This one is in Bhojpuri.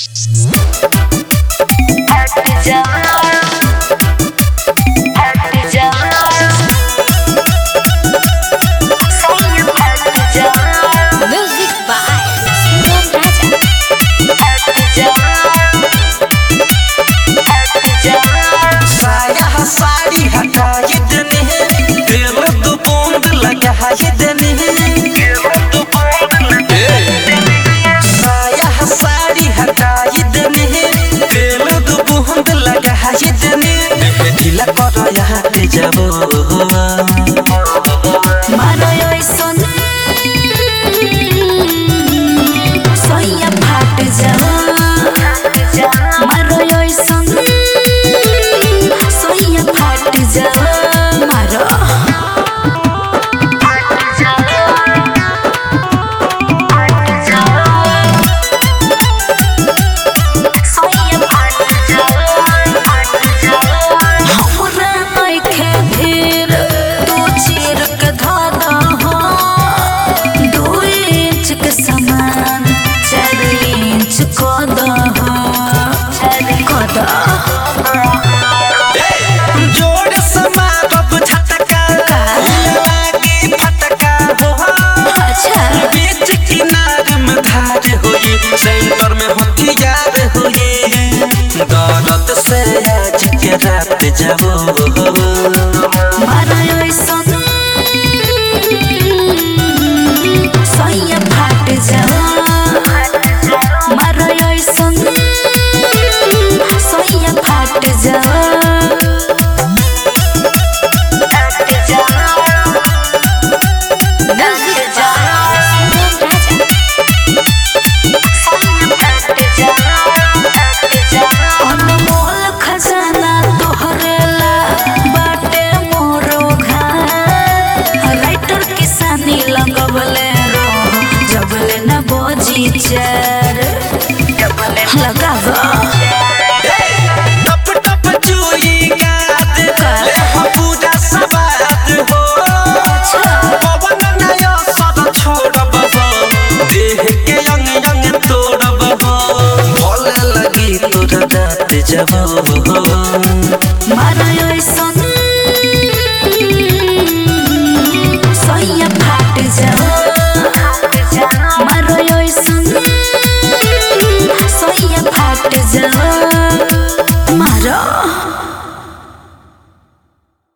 ढीला करो यहाँ पे जाबो मारो ऐसन सोया फाट जाओ मारो ऐसन सोया फाट जाओ मारो जोड़ समारब झटका लागी फटका हो बीच किनारे में धार होई सेंटर में हथियार होई दर्द से आज के रात जाबो मारो ऐसन सोया फाट जाओ मारो ऐसन सोया फाट जाओ लगावा टप टप चुई गात ले हो पूरा सवाद हो पवन नया सद छोड़ब हो देह के अंग अंग तोड़ब हो बोले लगी तोरा दात जाबो